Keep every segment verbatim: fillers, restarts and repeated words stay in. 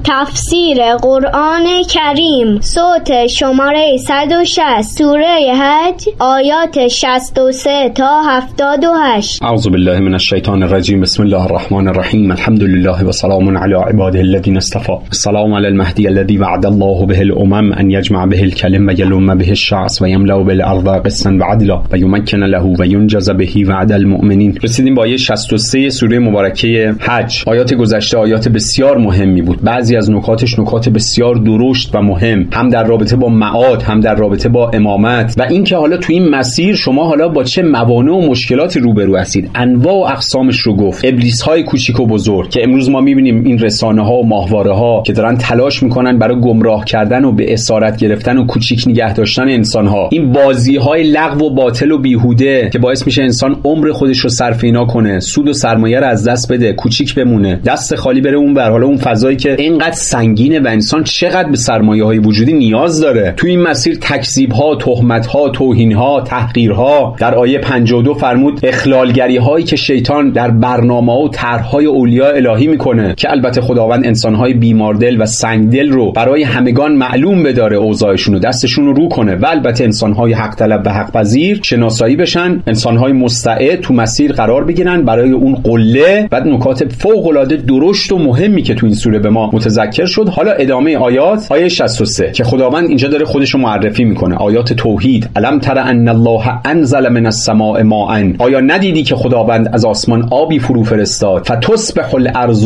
تفسیر قرآن کریم صوت شماره صد و شصت سوره حج آیات شصت و سه تا هفتاد و هشت. اعوذ بالله من الشیطان الرجیم. بسم الله الرحمن الرحیم. الحمد لله و سلام علی عباده الذین اصطفى. السلام علی المهدی الذی وعد الله به الامم ان یجمع به الکلم و یلم به الشعث و یملأ بالارض قسطا و عدلا و یمکن له و ینجز به وعد المؤمنین. رسیدیم به آیه شصت و سه سوره مبارکه حج. آیات گذشته آیات بسیار مهمی بود. بعضی از نکاتش نکات بسیار درشت و مهم، هم در رابطه با معاد، هم در رابطه با امامت و اینکه حالا تو این مسیر شما حالا با چه موانع و مشکلاتی روبرو هستید. انواع و اقسامش رو گفت. ابلیس های کوچیک و بزرگ که امروز ما میبینیم این رسانه ها و ماهواره ها که دارن تلاش میکنن برای گمراه کردن و به اسارت گرفتن و کوچیک نگه داشتن انسان ها. این بازی های لغو و باطل و بیهوده که باعث میشه انسان عمر خودش رو صرف اینا کنه، سود و سرمایه رو از دست بده، کوچیک بمونه، دست خالی بره اون ور. حالا اون فضایی که اینقدر سنگینه و انسان چقدر به سرمایه های وجودی نیاز داره. تو این مسیر تکذیب ها، تهمت ها، توهین ها، تحقیر ها. در آیه پنجاه و دو فرمود اخلالگری هایی که شیطان در برنامه و طرح های اولیاء الهی میکنه که البته خداوند انسان های بیماردل و سنگدل رو برای همگان معلوم بداره، اوضاعشون رو دستشون رو رو کنه و البته انسان های حق طلب و حق پذیر شناسایی بشن، انسان های مستعد تو مسیر قرار بگیرن برای اون قله. بعد نکات فوق العاده درشت و مهمی که تو این سوره به ما متذکر شد. حالا ادامه آیات آیه شصت و سه که خداوند اینجا داره خودش رو معرفی میکنه. آیات توحید. الم تر ان الله انزل من السماء ماء. آیا ندیدی که خداوند از آسمان آبی فرو فرستاد؟ فتصبح الارض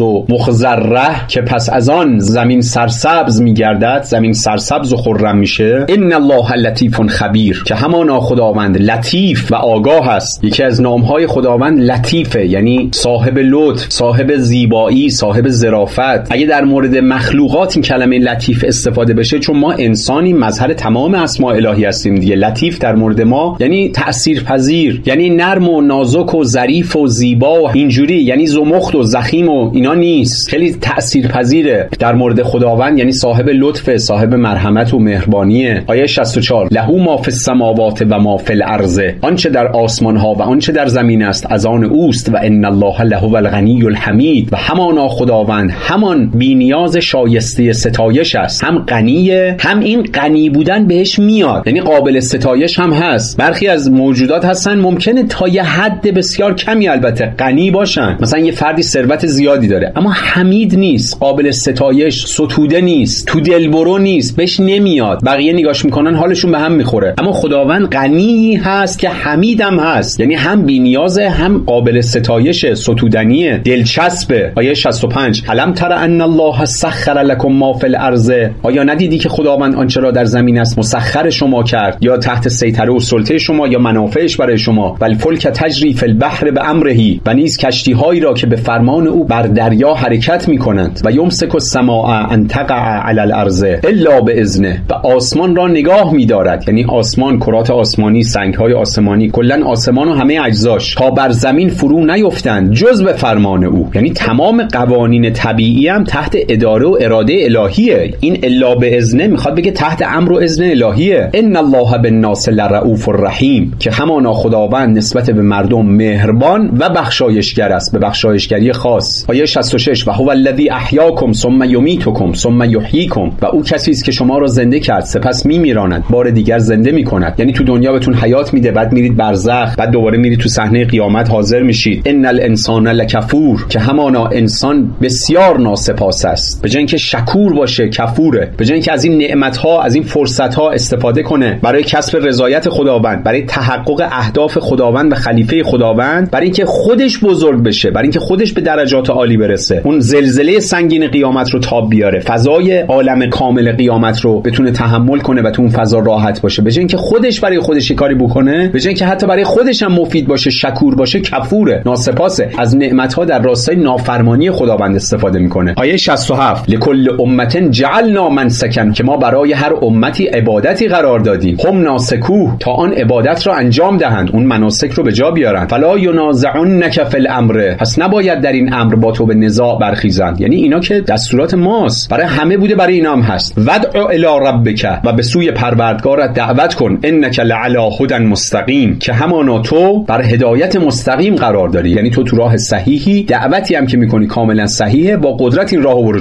مخضره، که پس از آن زمین سرسبز میگردد، زمین سرسبز و خرم میشه. ان الله لطیف خبیر، که همانا خداوند لطیف و آگاه است. یکی از نامهای خداوند لطیفه، یعنی صاحب لطف، صاحب زیبایی، صاحب ظرافت. اگه در مورد مخلوقات این کلمه لطیف استفاده بشه، چون ما انسانی مظهر تمام اسماء الهی هستیم دیگه، لطیف در مورد ما یعنی تأثیرپذیر، یعنی نرم و نازک و ظریف و زیبا و اینجوری، یعنی زمخت و ضخیم و اینا نیست، خیلی تأثیرپذیره. در مورد خداوند یعنی صاحب لطف، صاحب مرحمت و مهربانیه. آیه شصت و چهار له ما فی السماوات و ما فی الارض، آنچه در آسمان ها و آنچه در زمین است از آن اوست. و ان الله لهو الغنی الحمید، و همانا خداوند همان بی‌نیاز شایسته ستایش است. هم غنیه، هم این غنی بودن بهش میاد، یعنی قابل ستایش هم هست. برخی از موجودات هستن ممکنه تا یه حد بسیار کمی البته غنی باشن، مثلا یه فردی ثروت زیادی داره اما حمید نیست، قابل ستایش، ستوده نیست، تو دلبرو نیست، بهش نمیاد، بقیه نگاش میکنن حالشون به هم میخوره. اما خداوند غنی هست که حمید هم هست، یعنی هم بی‌نیازه، هم قابل ستایش، ستودنیه، دلچسبه. آیه شصت و پنج الم تر ان الله سخر لكم ما فی الارض، آیا ندیدی که خداوند آنچه را در زمین است مسخر شما کرد، یا تحت سیطره و سلطه شما، یا منافعش برای شما. والفلک تجری فی البحر بامره، و نیز کشتی هایی را که به فرمان او بر دریا حرکت میکنند. و یمسک السماء ان تقع علی الارض الا باذنه، و آسمان را نگاه میدارد، یعنی آسمان، کرات آسمانی، سنگ های آسمانی، کلا آسمان و همه اجزاش، تا بر زمین فرو نیفتند جز به فرمان او. یعنی تمام قوانین طبیعی هم تحت اداره و اراده الهیه. این الا باذنه میخواد بگه تحت امر و اذن الهیه. ان الله بالناس لرؤوف الرحیم، که همانا خداوند نسبت به مردم مهربان و بخشایشگر است، به بخشایشگری خاص. آیه شصت و شش و هو الذی احیاکم ثم یمیتکم ثم یحییکم، و او کسی است که شما را زنده کرد سپس میمیراند، بار دیگر زنده میکند. یعنی تو دنیا بهتون حیات میده، بعد میرید برزخ، بعد دوباره میرید تو صحنه قیامت حاضر میشید. ان الانسان لکفور، که همانا انسان بسیار ناسپاس است. به جای اینکه شکور باشه کفوره، به جای اینکه از این نعمت‌ها، از این فرصت‌ها استفاده کنه برای کسب رضایت خداوند، برای تحقق اهداف خداوند و خلیفه خداوند، برای اینکه خودش بزرگ بشه، برای اینکه خودش به درجات عالی برسه، اون زلزله سنگین قیامت رو تاب بیاره، فضای عالم کامل قیامت رو بتونه تحمل کنه و تو اون فضا راحت باشه، به جای اینکه خودش برای خودش کاری بکنه، به جای اینکه حتی برای خودش هم مفید باشه، شکور باشه، کفوره، ناسپاسه، از نعمت‌ها در راستای نافرمانی خداوند استفاده میکنه. آیه شصت و هفت لکل امت جعلنا منسکا، که ما برای هر امتی عبادتی قرار دادیم، هم ناسکوه، تا آن عبادت را انجام دهند، اون مناسک رو به جا بیارن. فلا ینازعنک فی الامر، پس نباید در این امر با تو به نزاع برخیزند. یعنی اینا که دستورات ماست، برای همه بوده، برای اینا هم هست. ودع الی ربک، و به سوی پروردگارت دعوت کن. انک لعلی هدی مستقیم، که همانا تو بر هدایت مستقیم قرار داری، یعنی تو تو راه صحیحی، دعوتی هم که میکنی کاملا صحیحه، با قدرت این راهو برو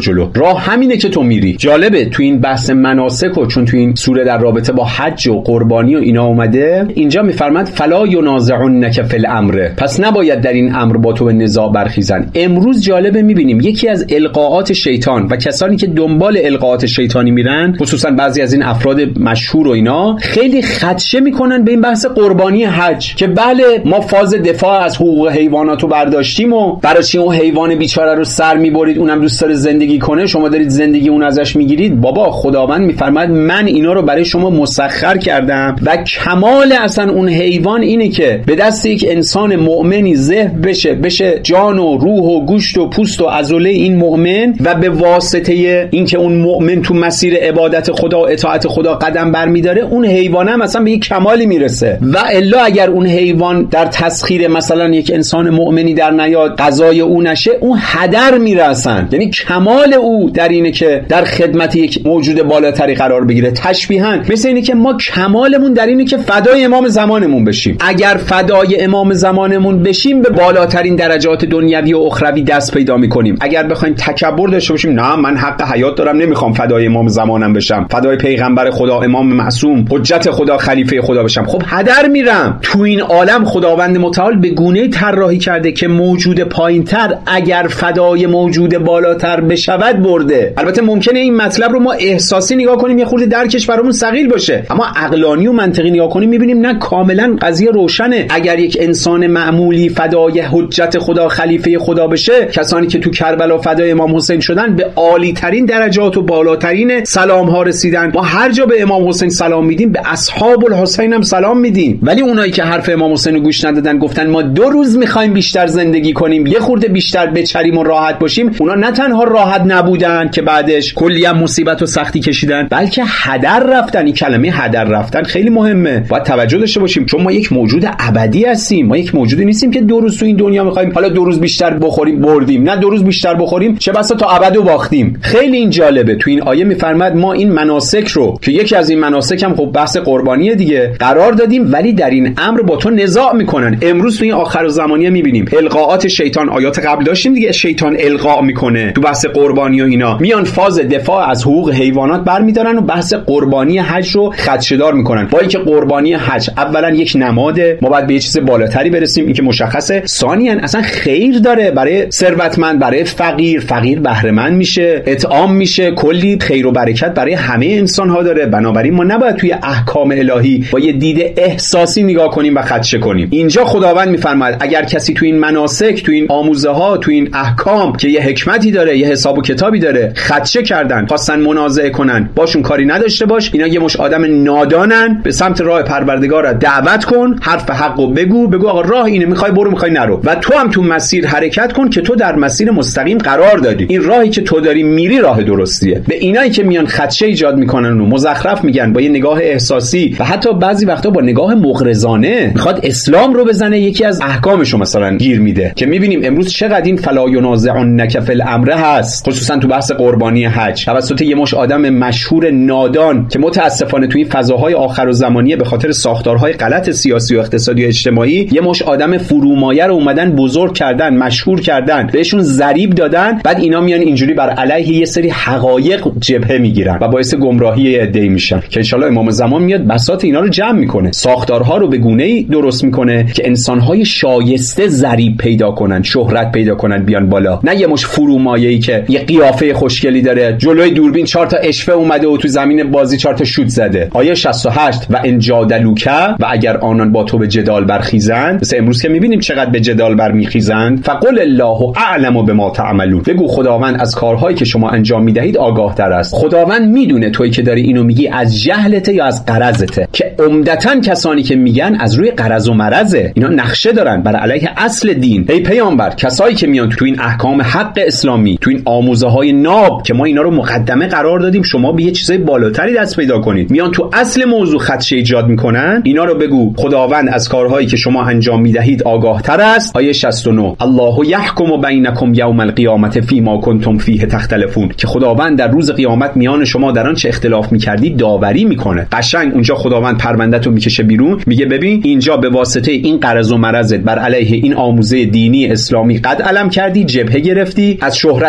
جلو. راه همینه که تو میری. جالبه تو این بحث مناسک و چون تو این سوره در رابطه با حج و قربانی و اینا اومده، اینجا میفرماد فلا ینازعنک فی الامر، پس نباید در این امر با تو به نزاع برخیزن. امروز جالبه میبینیم یکی از القاءات شیطان و کسانی که دنبال القاءات شیطانی میرن، خصوصا بعضی از این افراد مشهور و اینا، خیلی خدشه میکنن به این بحث قربانی حج که بله ما فاز دفاع از حقوق حیوانات رو برداشتیم و برای چی اون حیوان بیچاره رو سر میبرید، اونم دوست داره زندگی کنه، شما دارید زندگی اون ازش میگیرید. بابا خداوند میفرماید من اینا رو برای شما مسخر کردم و کمال اصلا اون حیوان اینه که به دست یک انسان مؤمنی ذبح بشه، بشه جان و روح و گوشت و پوست و عضله این مؤمن و به واسطه اینکه اون مؤمن تو مسیر عبادت خدا و اطاعت خدا قدم برمیداره، اون حیوان هم مثلا به یک کمالی میرسه. و الا اگر اون حیوان در تسخیر مثلا یک انسان مؤمنی در نیاد، قضای او نشه، اون هدر میرسن. یعنی کمال او در اینه که در خدمت یک موجود بالاتری قرار بگیره. تشبیهاً مثل اینه که ما کمالمون در اینه که فدای امام زمانمون بشیم. اگر فدای امام زمانمون بشیم به بالاترین درجات دنیوی و اخروی دست پیدا میکنیم. اگر بخوایم تکبر داشته باشیم، نه من حق حیات دارم نمیخوام فدای امام زمانم بشم، فدای پیغمبر خدا امام معصوم حجت خدا خلیفه خدا بشم، خب هدر میرم. تو این عالم خداوند متعال به گونه‌ای طراحی کرده که موجود پایینتر اگر فدای موجود بالاتر بشود برده. البته ممکنه این مطلب رو ما احساسی نگاه کنیم، یه خورده درکش برامون ثقیل باشه، اما عقلانی و منطقی نگاه کنیم میبینیم نه، کاملا قضیه روشنه. اگر یک انسان معمولی فدای حجت خدا خلیفه خدا بشه، کسانی که تو کربلا فدای امام حسین شدن به عالی ترین درجات و بالاترین سلام ها رسیدن. ما هر جا به امام حسین سلام میدیم به اصحاب الحسین هم سلام میدیم. ولی اونایی که حرف امام حسین رو گوش ندادن، گفتن ما دو روز میخوایم بیشتر زندگی کنیم، یه خورده بیشتر بچریم و راحت باشیم، اونا نه تنها راحت نبودن که بعدش کلی هم مصیبت و سختی کشیدن، بلکه هدر رفتن. این کلمه هدر رفتن خیلی مهمه، باید توجه داشته باشیم، چون ما یک موجود ابدی هستیم. ما یک موجودی نیستیم که دو روز تو این دنیا میخوایم حالا دو روز بیشتر بخوریم بردیم، نه دو روز بیشتر بخوریم چه بسا تا ابد و باختیم. خیلی این جالبه، تو این آیه میفرماد ما این مناسک رو که یکی از این مناسک هم خب بحث قربانی دیگه قرار دادیم، ولی در این امر با تو نزاع میکنن. امروز تو این آخر زمانی میبینیم القاءات شیطان. آیات قبل داشتیم دیگه، شیطان القاء میکنه تو بحث قربانی و اینا، میان فاز دفاع از حقوق حیوانات برمیدارن و بحث قربانی حج رو خدشه‌دار میکنن. با اینکه قربانی حج اولا یک نماده، ما باید به یه چیز بالاتری برسیم، این که مشخصه. ثانیاً اصلا خیر داره برای ثروتمند، برای فقیر، فقیر بهره مند میشه، اطعام میشه، کلی خیر و برکت برای همه انسان ها داره. بنابراین ما نباید توی احکام الهی با یه دید احساسی نگاه کنیم و خدشه کنیم. اینجا خداوند میفرماید اگر کسی تو این مناسک، تو این آموزه ها، تو این احکام که یه حکمتی داره، یه حساب و کتابی داره، خدشه کردن، خواستن منازعه کنن، باشون کاری نداشته باش، اینا یه مش آدم نادانن، به سمت راه پروردگار دعوت کن، حرف حقو بگو، بگو آقا راه اینه، میخوای برو میخوای نرو، و تو هم تو مسیر حرکت کن که تو در مسیر مستقیم قرار دادی. این راهی که تو داری میری راه درستیه. به اینایی که میان خدشه ایجاد میکنن و مزخرف میگن با یه نگاه احساسی و حتی بعضی وقتا با نگاه مغرضانه میخواد اسلام رو بزنه، یکی از احکامش رو مثلا گیر میده، که میبینیم امروز چقدر این فلا ینازعنک فی الامر هست، خصوصا تو بحث قربانی حج توسط یه مش آدم مشهور نادان که متاسفانه توی فضاهای آخر الزمانیه به خاطر ساختارهای غلط سیاسی و اقتصادی و اجتماعی یه مش آدم فرومایه رو اومدن بزرگ کردن، مشهور کردن، بهشون ضریب دادن، بعد اینا میان اینجوری بر علیه یه سری حقایق جبهه میگیرن و باعث گمراهی عده‌ای میشن، که ان شاءالله امام زمان میاد بساط اینا رو جمع میکنه، ساختارها رو به گونه‌ای درست میکنه که انسانهای شایسته ضریب پیدا کنن، شهرت پیدا کنن، بیان بالا، نه یه مش فرومایه‌ای که یه قیافه خوشگلی داره، جلوی دوربین چهار تا اشوه اومده و تو زمین بازی چهار تا شوت زده. آیه شصت و هشت و ان جادلوک، و اگر آنان با تو به جدال برخیزند، مثل امروز که میبینیم چقدر به جدال برمیخیزند، فقل الله اعلم بما تعملون، بگو خداوند از کارهایی که شما انجام میدهید آگاه تر است. خداوند میدونه تویی که داری اینو میگی از جهلته یا از غرضته، که عمدتاً کسانی که میگن از روی غرض و مرضه، اینا نقشه دارن بر علیه اصل دین. ای پیامبر، کسایی که میان تو این احکام حق اسلامی، تو این آموزه های ناب که ما اینا رو مقدمه قرار دادیم شما به یه چیزای بالاتری دست پیدا کنید، میان تو اصل موضوع خدشه ایجاد میکنن، اینا رو بگو خداوند از کارهایی که شما انجام میدهید آگاه تر است. آیه شصت و نه الله یحکم بینکم یوم القیامت فیما کنتم فیه تختلفون، که خداوند در روز قیامت میان شما در آن چه اختلاف میکردید داوری میکنه. قشنگ اونجا خداوند پرونده‌تو میکشه بیرون، میگه ببین اینجا به واسطه این غرض و مرضت بر علیه این آموزه دینی اسلامی قد علم کردی، جبهه گرفتی، از شهرتت سوء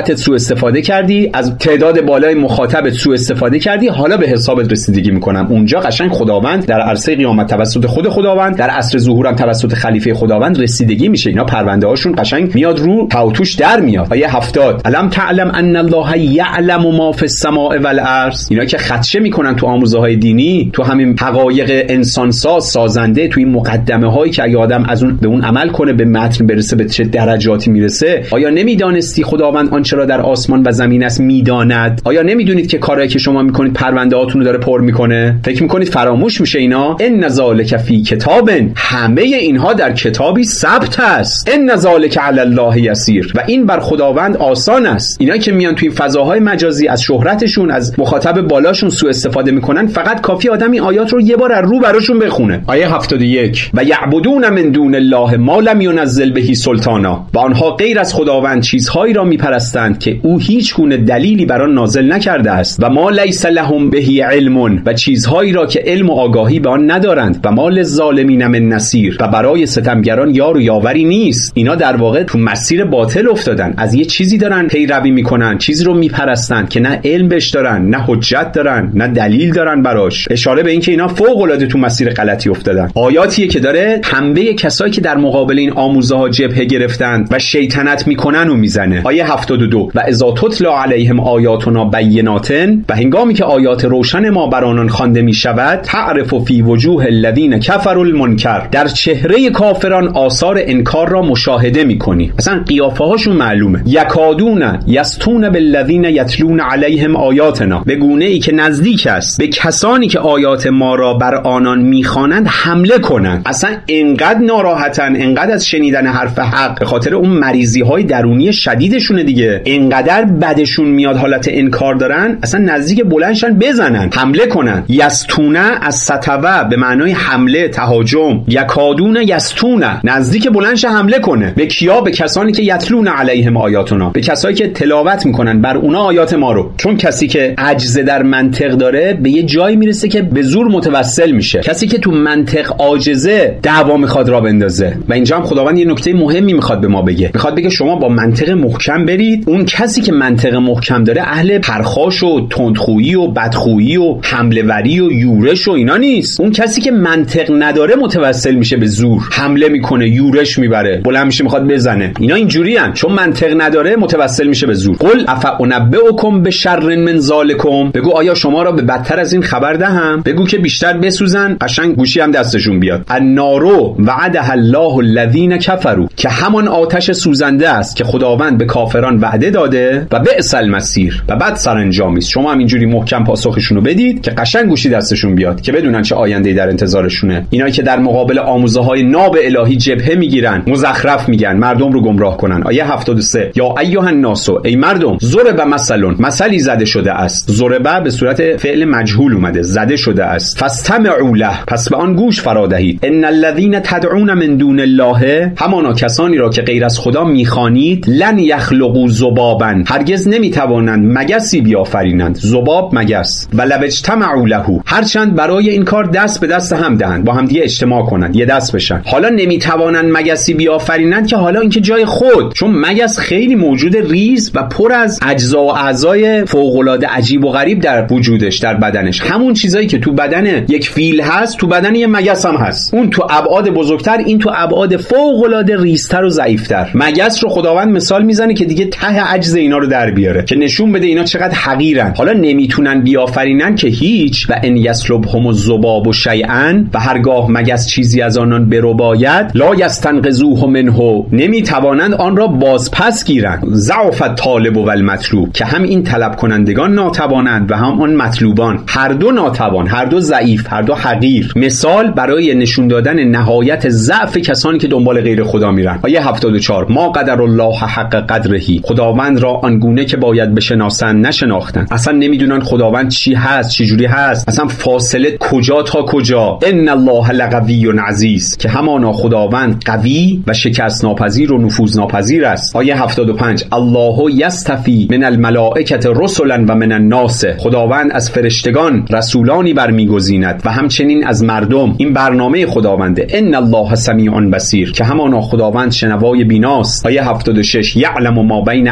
استفاده کردی، از تعداد بالای مخاطبت سوء استفاده کردی، حالا به حسابت رسیدگی میکنم. اونجا قشنگ خداوند در عرصه قیامت توسط خود خداوند، در عصر ظهورم توسط خلیفه خداوند رسیدگی میشه. اینا پرونده هاشون قشنگ میاد رو پاوتوش در میاد. آیه هفتاد الم تعلم ان الله یعلم ما فی السماء والارض. اینا که خدشه میکنن تو آموزه های دینی، تو همین حقایق انسان ساز سازنده، تو این مقدمه هایی که اگه آدم از اون به اون عمل کنه به متن برسه به چه درجاتی میرسه. آیا نمیدانستی خداوند آنچه را در آسمان و زمین است میداند؟ آیا نمیدونید که کارهایی که شما میکنید پرونده هاتون رو داره پر میکنه؟ فکر میکنید فراموش میشه اینا؟ ان ذالک فی کتاب، همه اینها در کتابی ثبت است. ان ذالک علی الله یسیر، و این بر خداوند آسان است. اینا که میان توی فضاهای مجازی از شهرتشون، از مخاطب بالاشون سوء استفاده میکنن، فقط کافی آدم این آیات رو یه بار از رو براشون بخونه. آیه هفتاد و یک و یعبدون من دون الله ما لم ینزل به سلطانا، و آنها غیر از خداوند چیزهایی را میپرستند که او هیچ گونه دلیلی بر آن نازل نکرده است. و ما لیس لهم به علم، و چیزهایی را که علم و آگاهی به آن ندارند. و ما للظالمین من نصیر، و برای ستمگران یار و یاوری نیست. اینا در واقع تو مسیر باطل افتادن، از یه چیزی دارن پیروی میکنن، چیزی رو میپرستن که نه علم بهش دارن، نه حجت دارن، نه دلیل دارن براش. اشاره به این که اینا فوق العاده تو مسیر غلطی افتادن. آیاتیه که داره پنبه کسایی که در مقابل این آموزه ها جبهه گرفتند و شیطنت میکنن و میزنه. آیه هفتاد و دو و اذا تتلا علیهم آیاتنا بینات، و هنگامی که آیات روشن ما بر آنان خوانده میشود، تعرف فی وجوه الذین کفروا المنکر، در چهره کافران آثار انکار را مشاهده میکنی. اصلا قیافه هاشون معلومه. یکادون یستون بالذین یتلون علیهم آیاتنا، به گونه ای که نزدیک است به کسانی که آیات ما را بر آنان میخوانند حمله کنند. اصلا انقدر ناراحتن، انقدر از شنیدن حرف حق، به خاطر اون مریضی های درونی شدیدشونه دیگه، انقدر بدشون میاد، حالت انکار دارن، اصلا نزدیک بلندشن بزنن، حمله کنن. یستونه از ستوه به معنای حمله، تهاجم. یکادون یستونه، نزدیک بلندش حمله کنه. به کیا؟ به کسانی که یتلون علیهم آیاتنا، به کسایی که تلاوت میکنن بر اونا آیات ما رو. چون کسی که عجز در منطق داره به یه جایی میرسه که به زور متوسل میشه. کسی که تو منطق عاجزه دعوا میخواد را بندازه. و اینجا هم خداوند یه نکته مهمی میخواد به ما بگه. میخواد بگه شما با منطق محکم برید. اون کسی که منطق محکم داره اهل پرخاش و تندخویی و بدخویی و حمله وری و یورش و اینا نیست. اون کسی که منطق نداره متوسل میشه به زور، حمله میکنه، یورش میبره، بلند میشه میخواد بزنه. اینا اینجوریان، چون منطق نداره متوسل میشه به زور. قل افعنبئکم بشر من ذالکم، بگو آیا شما را به بدتر از این خبر دهم؟ بگو که بیشتر بسوزن، قشنگ گوشی هم دستشون بیاد. النارو وعدها الله الذین کفروا، که همان آتش سوزنده است که خداوند به کافران وعده داده، و بئس المصیر، و بد سرانجامی است. شما هم اینجوری محکم پاسخشون رو بدید که قشنگ گوشی دستشون بیاد، که بدونن چه آینده‌ای در انتظارشونه. اینا که در مقابل آموزه های ناب الهی جبهه میگیرن، مزخرف میگن، مردم رو گمراه کنن. آیه هفتاد و سه یا ایها الناس، ای مردم، ضرب مثل، مثلی زده شده است. ضرب به صورت فعل مجهول اومده، زده شده است. فاستمعوا له، پس به آن گوش فرا دهید. ان الذين تدعون من دون الله، همانا کسانی را که غیر از خدا میخوانید، لن یخلقوا ذبابا، هرگز نمیتوانند مگسی بیافرینند. ذباب مگس. ولو اجتمعوا له، هرچند برای این کار دست به دست هم دهند، با هم دیگه اجتماع کنند، یه دست بشن. حالا نمیتوانند مگسی بیافرینند که حالا اینکه جای خود، چون مگس خیلی موجود ریز و پر از اجزا و اعضای فوق‌العاده عجیب و غریب در وجودش، در بدنش. همون چیزایی که تو بدن یک فیل هست تو بدن یه مگس هم هست. اون تو ابعاد بزرگتر، این تو ابعاد فوق‌العاده ریزتر و ضعیف‌تر. مگس رو خداوند مثال میزنه که دیگه ته عجز اینا رو در بیاره، که نشون بده اینا چقدر حقیرن. حالا نمیتونن بیافرینن که هیچ. و ان یسلبهم الذباب شیئا، و هرگاه مگس چیزی از آنان برباید، لا یستنقذوه منه، نمیتوانند آن را بازپس گیرند. ضعف الطالب و المطلوب، که هم این طلب کنندگان ناتوانند و هم آن مطلوبان، هر دو ناتوان، هر دو ضعیف، هر دو حقیر. مثال برای نشون دادن نهایت ضعف کسانی که دنبال غیر خدا میرن. آیه هفتاد و چهار ما قدر الله حق قدره، خداوند را آنگونه که باید بشناسند نشناختن. اصلا نمیدونن خداوند چی هست، چی جوری هست، اصلا فاصله کجا تا کجا. ان الله لقوی عزیز، که همانا خداوند قوی و شکست ناپذیر و نفوذ ناپذیر است. آیه هفتاد و پنج الله یستفی من الملائکه رسلا و من الناس، خداوند از فرشتگان رسولانی برمیگزیند و همچنین از مردم. این برنامه خداونده. ان الله سمیع بصیر، که همانا خداوند شنوای بیناست. آیه هفتاد و شش یعلم ما بین ایدیهم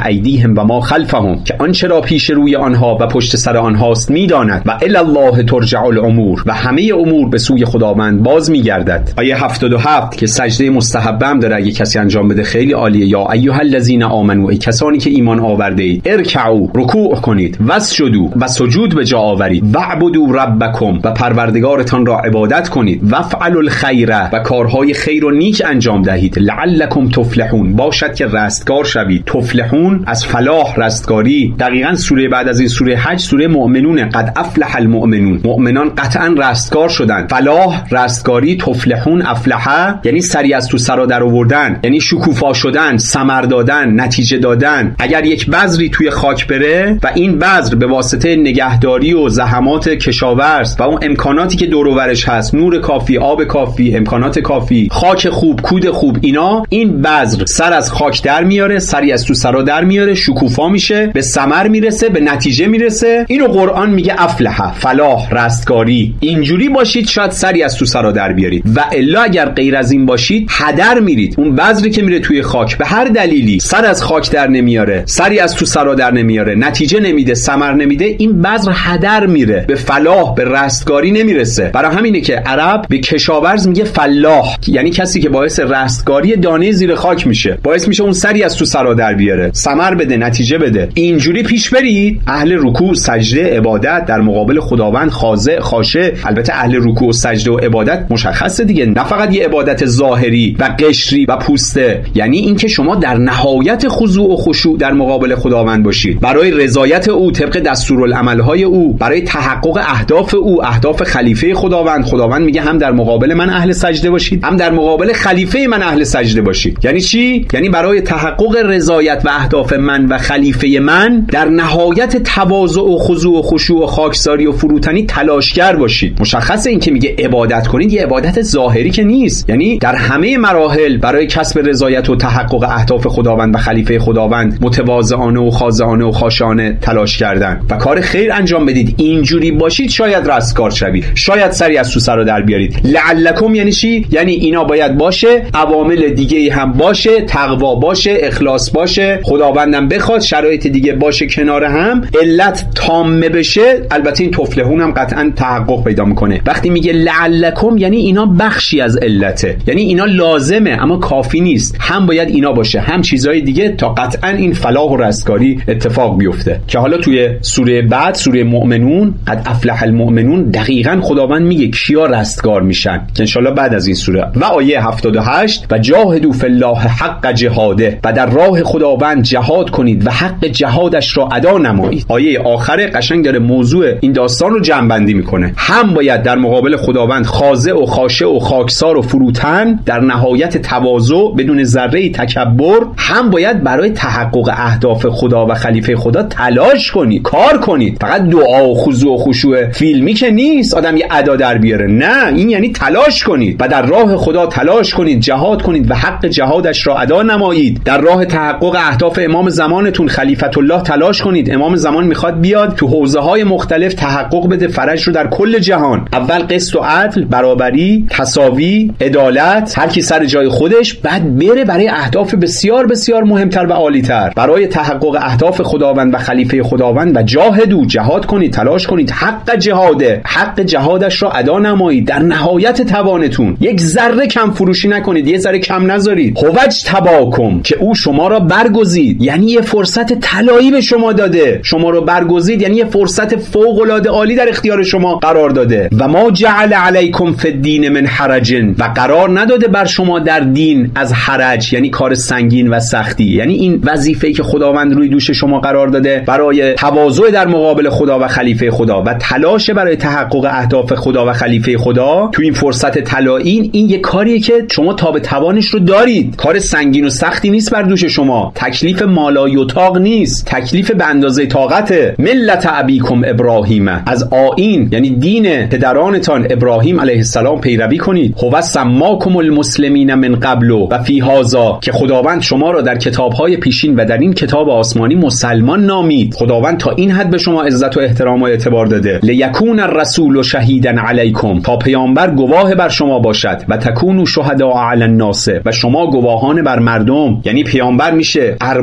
ایدیهم و ما خلفهم، که آنچه را پیش روی آنها و پشت سر آنهاست میداند. و الی الله ترجع الامور، و همه امور به سوی خداوند باز میگردد. آیه هفتاد و هفت که سجده مستحبه هم داره، اگه کسی انجام بده خیلی عالیه. یا ایها الذین آمنوا، ای کسانی که ایمان آورده اید، ارکعوا، رکوع کنید، واسجدوا، و سجود به جا آورید، واعبدوا ربکم، و پروردگارتان را عبادت کنید، وافعلوا الخیر، و کارهای خیر و نیک انجام دهید، لعلکم تفلحون، باشد که رستگار شوید. تفلحون از فلاح، رستگاری. دقیقاً سوره بعد از این سوره حج سوره مؤمنون. قد افلح المؤمنون، مؤمنان قطعاً رستگار شدن. فلاح، رستگاری. تفلحون، افلحه یعنی سری از تو سرا در آوردن، یعنی شکوفا شدن، ثمر دادن، نتیجه دادن. اگر یک بذری توی خاک بره و این بذر به واسطه نگهداری و زحمات کشاورز و اون امکاناتی که دور و برش هست، نور کافی، آب کافی، امکانات کافی، خاک خوب، کود خوب، اینا این بذر سر از خاک در میاره، سری از تو سرا در میاره، شکوفا میشه، به ثمر میرسه، به نتیجه میرسه. اینو قرآن میگه افلح، فلاح، رستگاری. اینجوری باشید شاید سری از تو سرا در بیارید، و الا اگر غیر از این باشید هدر میرید. اون بذری که میره توی خاک به هر دلیلی سر از خاک در نمیاره، سری از تو سرا در نمیاره، نتیجه نمیده، ثمر نمیده، این بذر هدر میره، به فلاح، به رستگاری نمیرسه. برای همینه که عرب به کشاورز میگه فلاح، یعنی کسی که باعث رستگاری دانه زیر خاک میشه، باعث میشه اون سری از تو سرا در بیاره، ثمر بده، نتیجه بده. اینجوری پیش برید. اهل رکوع، سجده، عبادت در مقابل خداوند، خاضع، خاشع. البته اهل رکوع و سجده و عبادت مشخصه دیگه، نه فقط یه عبادت ظاهری و قشری و پوسته، یعنی اینکه شما در نهایت خضوع و خشوع در مقابل خداوند باشید، برای رضایت او طبق دستورالعمل‌های او، برای تحقق اهداف او، اهداف خلیفه خداوند. خداوند میگه هم در مقابل من اهل سجده باشید، هم در مقابل خلیفه من اهل سجده باشید. یعنی چی؟ یعنی برای تحقق رضایت و اهداف من و خلیفه من در نهایت تواضع و خضوع و خشوع و خاکساری و فروتنی تلاشگر باشید. مشخصه این که میگه عبادت کنید، یه عبادت ظاهری که نیست، یعنی در همه مراحل برای کسب رضایت و تحقق اهداف خداوند و خلیفه خداوند متواضعانه و خاضعانه و خاشعانه تلاش کردن و کار خیر انجام بدید. اینجوری باشید شاید رستگار شوید، شاید سری از تو سرا در بیارید. لعلکم یعنی چی؟ یعنی اینا باید باشه، عوامل دیگه هم باشه، تقوا باشه، اخلاص باشه، خداوندم بخواد شرایط دیگه باشه کنار هم، علت تامه بشه. البته این تفلحون هم قطعا تحقق پیدا میکنه. وقتی میگه لعلکم یعنی اینا بخشی از علته، یعنی اینا لازمه اما کافی نیست، هم باید اینا باشه هم چیزهای دیگه تا قطعا این فلاح و رستگاری اتفاق بیفته. که حالا توی سوره بعد، سوره مؤمنون، قد افلح المؤمنون، دقیقاً خداوند میگه کیا رستگار میشن که انشالله بعد از این سوره. و آیه هفتاد و هشت و جاهدوا فی الله حق جهاده، و در راه خداوند جهاد کنید و حق جهادش را ادا نمایید. آیه آخره قشنگ داره موضوع این داستان رو جمع بندی میکنه. هم باید در مقابل خداوند خاضع و خاشع و خاکسار و فروتن در نهایت تواضع بدون ذره تکبر، هم باید برای تحقق اهداف خدا و خلیفه خدا تلاش کنید، کار کنید. فقط دعا و خضوع و خشوع فیلمی که نیست آدم یه ادا در بیاره، نه، این یعنی تلاش کنید و در راه خدا تلاش کنید، جهاد کنید و حق جهادش را ادا نمایید. در راه تحقق اهداف امام زمانتون خلیفت الله تلاش کنید. امام زمان میخواد بیاد تو حوزه‌های مختلف تحقق بده فرج رو در کل جهان. اول قسط و عدل، برابری، تساوی، عدالت، هر کی سر جای خودش، بعد بره برای اهداف بسیار بسیار مهمتر و عالی‌تر، برای تحقق اهداف خداوند و خلیفه خداوند. و جاهدوا، جهاد کنید، تلاش کنید، حق جهاده، حق جهادش را ادا نمایید در نهایت توانتون. یک ذره کم فروشی نکنید، یه ذره کم نذارید. هوج تباکم، که او شما را برگزید، یعنی یه فرصت طلایی به شما داده، شما رو برگزید یعنی یه فرصت فوق العاده عالی در اختیار شما قرار داده. و ما جعل علیکم فی الدین من حرج، و قرار نداده بر شما در دین از حرج، یعنی کار سنگین و سختی، یعنی این وظیفه‌ای که خداوند روی دوش شما قرار داده برای تواضع در مقابل خدا و خلیفه خدا و تلاش برای تحقق اهداف خدا و خلیفه خدا تو این فرصت طلایی، این یه کاریه که شما تا به توانش رو دارید. کار سنگین و سختی نیست بر دوش شما، تکلیف مالایطاق نیست، تکلیف به اندازه طاقته. ملت ابیکم ابراهیم، از آیین یعنی دین پدرانتان ابراهیم علیه السلام پیروی کنید. هو سماکم المسلمین من قبل و فی هذا، که خداوند شما را در کتاب‌های پیشین و در این کتاب آسمانی مسلمان نامید. خداوند تا این حد به شما عزت و احترام و اعتبار داده. لیکون الرسول شهیدا علیکم، تا پیامبر گواه بر شما باشد. و تکونوا شهداء علی الناس، و شما گواهان بر مردم، یعنی پیامبر میشه ارباب شما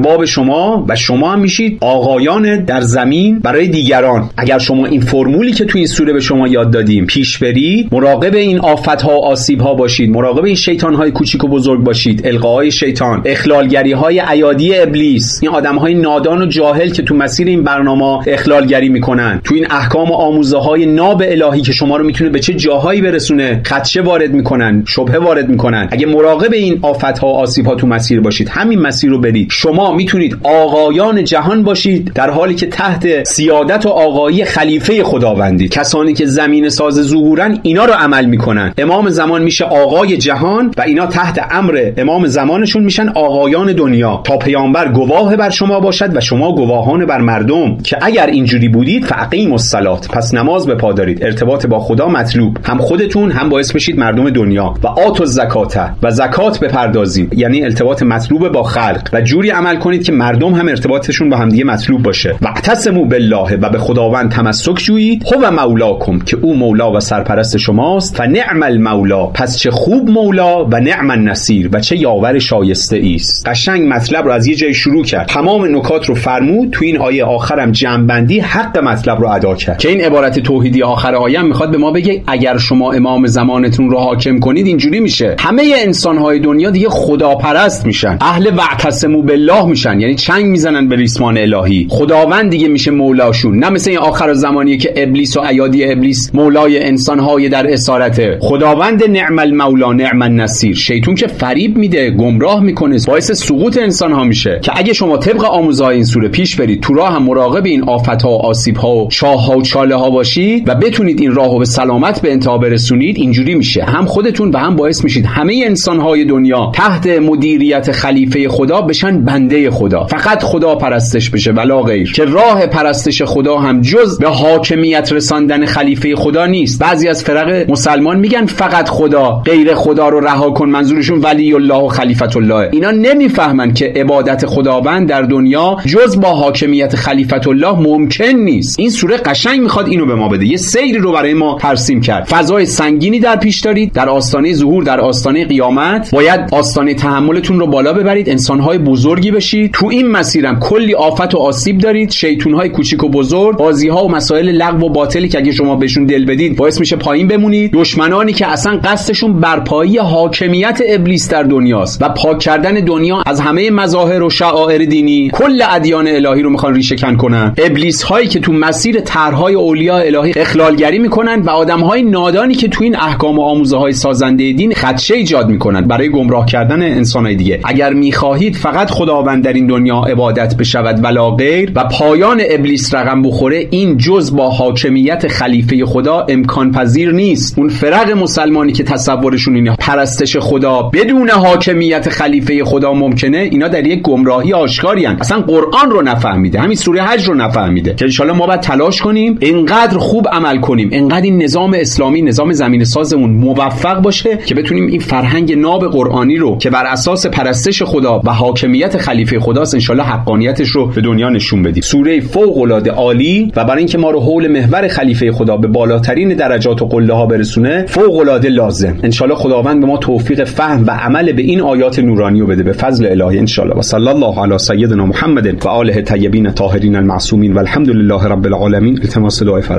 شما و شما هم میشید آقایان در زمین برای دیگران. اگر شما این فرمولی که تو این سوره به شما یاد دادیم پیش برید، مراقب این آفت‌ها و آسیب‌ها باشید، مراقب این شیطان‌های کوچیک و بزرگ باشید، القاهای شیطان، اخلالگری‌های عیادی ابلیس، این آدم‌های نادان و جاهل که تو مسیر این برنامه اخلالگری میکنن، تو این احکام و آموزه‌های ناب الهی که شما رو میتونه به چه جاهایی برسونه خدشه وارد میکنن، شبهه وارد میکنن. اگه مراقب این آفت‌ها و آسیب‌ها تو مسیر باشید، همین مسیر رو برید، شما میتونید آقایان جهان باشید در حالی که تحت سیادت و آقایی خلیفه خداوندی. کسانی که زمین ساز ظهورن اینا رو عمل میکنن. امام زمان میشه آقای جهان و اینا تحت امر امام زمانشون میشن آقایان دنیا، تا پیامبر گواه بر شما باشد و شما گواهان بر مردم، که اگر اینجوری بودید فاقیموا الصلاة، پس نماز به پا دارید. ارتباط با خدا مطلوب، هم خودتون هم باعث بشید مردم دنیا. و آتوا الزکات، و زکات بپردازید، یعنی ارتباط مطلوب با خلق، و جوری عمل کنید که مردم هم ارتباطشون با هم دیگه مطلوب باشه. واعتصموا بالله، و به خداوند تمسک جویید. هو مولاکم، که او مولا و سرپرست شماست. فنعم المولا، پس چه خوب مولا، و نعم النصیر، و چه یاور شایسته است. قشنگ مطلب رو از یه جای شروع کرد، تمام نکات رو فرمود، تو این آیه آخرم جمع‌بندی حق مطلب رو ادا کرد، که این عبارت توحیدی آخر آیه هم میخواد به ما بگه اگر شما امام زمانتون رو حاکم کنید اینجوری میشه، همه انسان‌های دنیا دیگه خداپرست میشن، اهل واعتصموا بالله میشن، یعنی چنگ میزنن به ریسمان الهی. خداوند دیگه میشه مولاشون، نه مثل این آخر زمانیه که ابلیس و ایادی ابلیس مولای انسان‌های در اسارته. خداوند نعم المولا نعم النصیر. شیطان که فریب میده، گمراه میکنه، باعث سقوط انسان‌ها میشه. که اگه شما طبق آموزهای این سوره پیش برید، تو راه هم مراقب این آفت‌ها و آسیب‌ها و شاه‌ها و چاله‌ها باشید و بتونید این راهو به سلامت به انتها برسونید، اینجوری میشه هم خودتون و هم باعث میشید همه انسان‌های دنیا تحت مدیریت خلیفه خدا بشن بنده خدا، فقط خدا پرستش بشه ولا غیر. که راه پرستش خدا هم جز به حاکمیت رساندن خلیفه خدا نیست. بعضی از فرق مسلمان میگن فقط خدا، غیر خدا رو رها کن، منظورشون ولی الله و خلیفت الله. اینا نمیفهمن که عبادت خداوند در دنیا جز با حاکمیت خلیفت الله ممکن نیست. این سوره قشنگ میخواد اینو به ما بده، یه سیری رو برای ما ترسیم کرد. فضای سنگینی در پیش دارید، در آستانه ظهور، در آستانه قیامت باید آستانه تحملتون رو بالا ببرید، انسان‌های بزرگی بشید. تو این مسیرم کلی آفت و آسیب دارید، شیطون‌های کوچیک و بزرگ، بازی‌ها و مسائل لغو و باطلی که اگه شما بهشون دل بدید باعث میشه پایین بمونید. دشمنانی که اصلا قصدشون برپایی حاکمیت ابلیس در دنیاست و پاک کردن دنیا از همه مظاهر و شعائر دینی، کل ادیان الهی رو میخوان ریشه کن کنن. ابلیس هایی که تو مسیر طرح‌های اولیاء الهی اخلالگری میکنن و آدم‌های نادانی که تو این احکام و آموزه‌های سازنده دین خدشه ایجاد میکنن برای گمراه کردن انسان‌های دیگه. اگر میخواهید فقط خداوند در این دنیا عبادت بشود ولا غیر و پایان ابلیس رقم بخوره، این جز با حاکمیت خلیفه خدا امکان پذیر نیست. اون فرق مسلمانی که تصورشون اینه پرستش خدا بدون حاکمیت خلیفه خدا ممکنه، اینا در یک گمراهی آشکاری ان، اصلا قرآن رو نفهمیده، همین سوره حج رو نفهمیده. که ان شاءالله ما باید تلاش کنیم اینقدر خوب عمل کنیم، اینقدر این نظام اسلامی، نظام زمین سازمون موفق باشه که بتونیم این فرهنگ ناب قرآنی رو که بر اساس پرستش خدا و حاکمیت خلیفه خداست ان شاءالله حقانیتش رو به دنیا نشون بدیم. سوره فوق العاده عالی و برای اینکه ما رو حول محور خلیفه خدا به بالاترین درجات و قله ها برسونه فوق العاده لازم. ان شاءالله خداوند به ما توفیق فهم و عمل به این آیات نورانی رو بده به فضل الهی ان شاءالله. و صلی الله علی سیدنا محمد و آله الطیبین الطاهرین المعصومین والحمد لله رب العالمین. التماس دعای